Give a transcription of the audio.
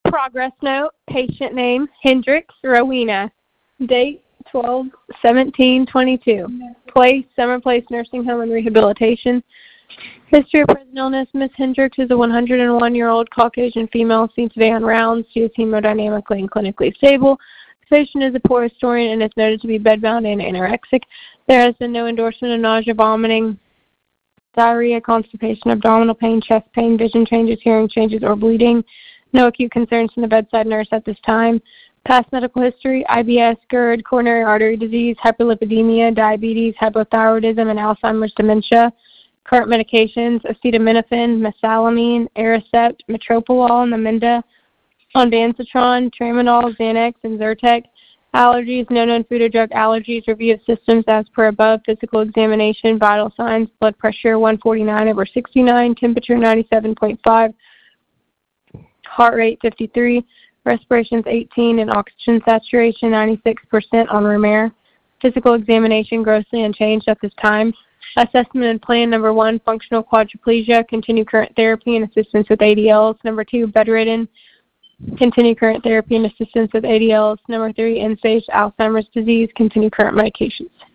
Progress note, patient name, Hendricks Rowena. Date, 12/17/22. Place, Summer Place Nursing Home and Rehabilitation. History of present illness, Ms. Hendricks is a 101-year-old Caucasian female seen today on rounds. She is hemodynamically and clinically stable. The patient is a poor historian and is noted to be bedbound and anorexic. There has been no endorsement of nausea, vomiting, diarrhea, constipation, abdominal pain, chest pain, vision changes, hearing changes, or bleeding. No acute concerns from the bedside nurse at this time. Past medical history, IBS, GERD, coronary artery disease, hyperlipidemia, diabetes, hypothyroidism, and Alzheimer's dementia. Current medications, acetaminophen, mesalamine, Aricept, metoprolol, Namenda, ondansetron, tramadol, Xanax, and Zyrtec. Allergies, no known food or drug allergies. Review of systems as per above. Physical examination, vital signs, blood pressure 149/69, temperature 97.5, heart rate 53, respirations 18, and oxygen saturation 96% on room air. Physical examination grossly unchanged at this time. Assessment and plan: number 1, functional quadriplegia, continue current therapy and assistance with ADLs. Number 2, bedridden, continue current therapy and assistance with ADLs. Number 3, end-stage Alzheimer's disease, continue current medications.